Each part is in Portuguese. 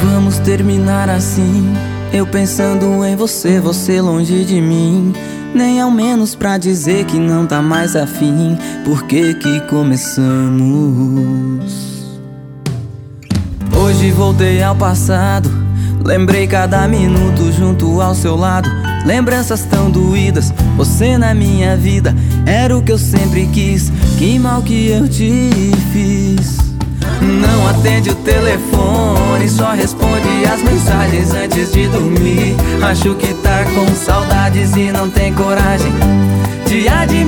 vamos terminar assim? Eu pensando em você, você longe de mim. Nem ao menos pra dizer que não tá mais afim. Por que que começamos? Hoje voltei ao passado, lembrei cada minuto junto ao seu lado. Lembranças tão doídas, você na minha vida era o que eu sempre quis. Que mal que eu te fiz. Não atende o telefone, só responde as mensagens antes de dormir. Acho que tá com saudades e não tem coragem de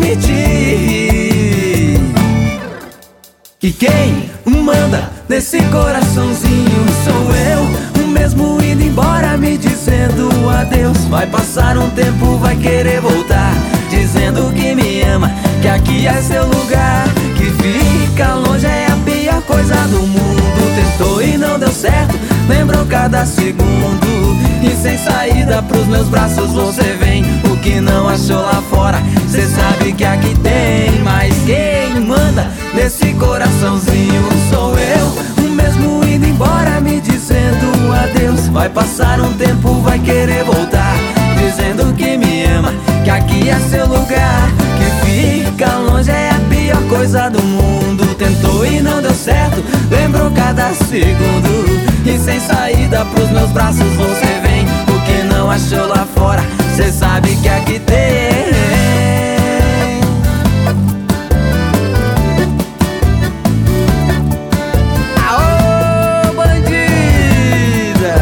admitir que quem manda nesse coraçãozinho sou eu. O mesmo indo embora me dizendo adeus. Vai passar um tempo, vai querer voltar, dizendo que me ama, que aqui é seu lugar. Que fica longe é a pior coisa do mundo. Tentou e não deu certo, lembrou cada segundo. E sem saída pros meus braços você vem. O que não achou lá fora, cê sabe que aqui tem. Mas quem manda nesse coraçãozinho sou eu. O mesmo indo embora me dizendo adeus. Vai passar um tempo, vai querer voltar, dizendo que me ama, que aqui é seu lugar. Que fica longe é a pior coisa do mundo. Tentou e não deu certo, lembrou cada segundo. E sem saída pros meus braços você vem. O que não achou lá fora, cê sabe que aqui tem. Aô, bandida!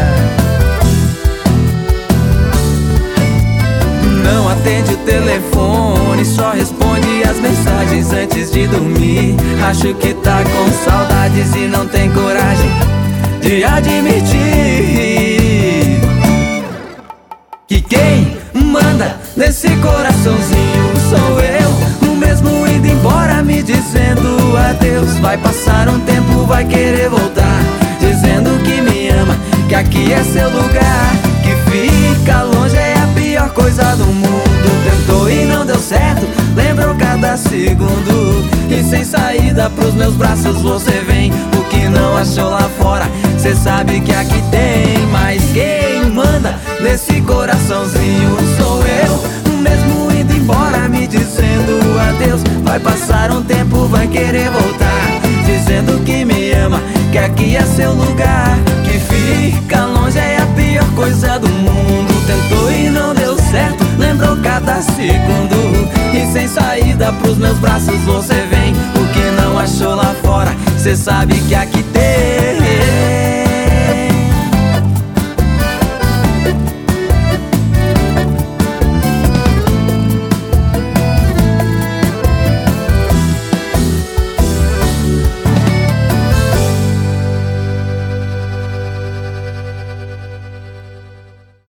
Não atende o telefone, só responde as mensagens antes de dormir. Acho que tá com saudades e não tem coragem de admitir que quem manda nesse coraçãozinho sou eu. O mesmo indo embora me dizendo adeus. Vai passar um tempo, vai querer voltar, dizendo que me ama, que aqui é seu lugar. Que fica longe é a pior coisa do mundo. Tentou e não deu certo, lembrou cada segundo. E sem saída pros meus braços você vem. O que não achou lá fora, cê sabe que aqui tem. Mas quem manda nesse coraçãozinho sou eu. O mesmo indo embora me dizendo adeus. Vai passar um tempo, vai querer voltar, dizendo que me ama, que aqui é seu lugar. Que fica longe é a pior coisa do mundo. Tentou e não deu certo, lembrou cada segundo. E sem saída pros meus braços você vem. O que não achou lá fora, cê sabe que aqui tem.